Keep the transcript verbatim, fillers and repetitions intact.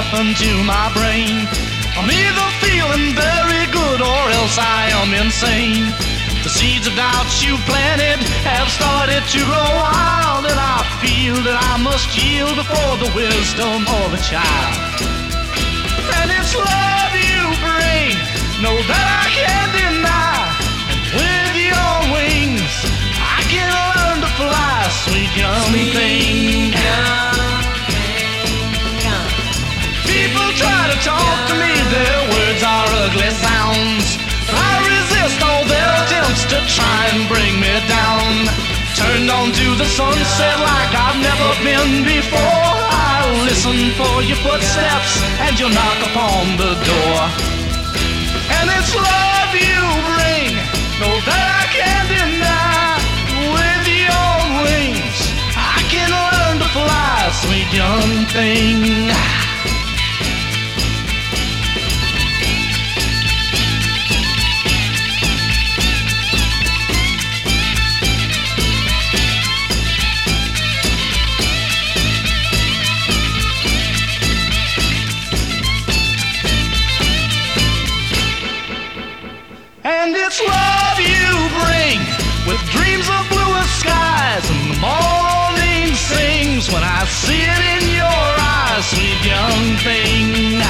into my brain. I'm either feeling very good or else I am insane. The seeds of doubt you planted have started to grow wild, and I feel that I must yield before the wisdom of a child. And it's love you bring, know that I can't deny. And with your wings, I can learn to fly, sweet young Sweet thing. young thing. People try to talk to me, their words are ugly sounds. I resist all their attempts to try and bring me down. Turned on to the sunset like I've never been before. I listen for your footsteps and you'll knock upon the door. And it's love you bring, no that I can't deny. With your wings, I can learn to fly, sweet young thing. And it's love you bring, with dreams of bluer skies, and the morning sings when I see it in your eyes, sweet young thing.